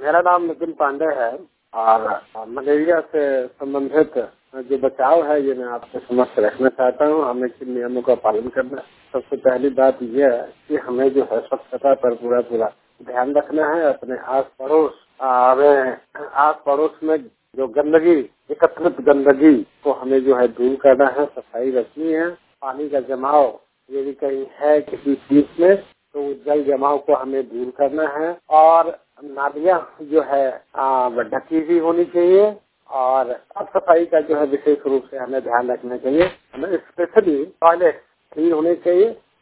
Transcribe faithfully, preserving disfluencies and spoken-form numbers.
मेरा नाम नितिन पांडे है और मलेरिया से संबंधित जो बचाव है ये मैं आपके समक्ष रखना चाहता हूँ। हमें किन नियमों का पालन करना है। सबसे पहली बात यह है कि हमें जो है स्वच्छता पर पूरा पूरा ध्यान रखना है। अपने आस पड़ोस हमें आस पड़ोस में जो गंदगी एकत्रित गंदगी को हमें जो है दूर करना है, सफाई रखनी है। पानी का जमाव यदि कहीं है किसी चीज में तो जल जमाव को हमें दूर करना है और नालियां जो है ढकी हुई होनी चाहिए और साफ सफाई का जो है विशेष रूप से हमें ध्यान रखना चाहिए। हमें स्पेशली टॉयलेट क्लीन होने चाहिए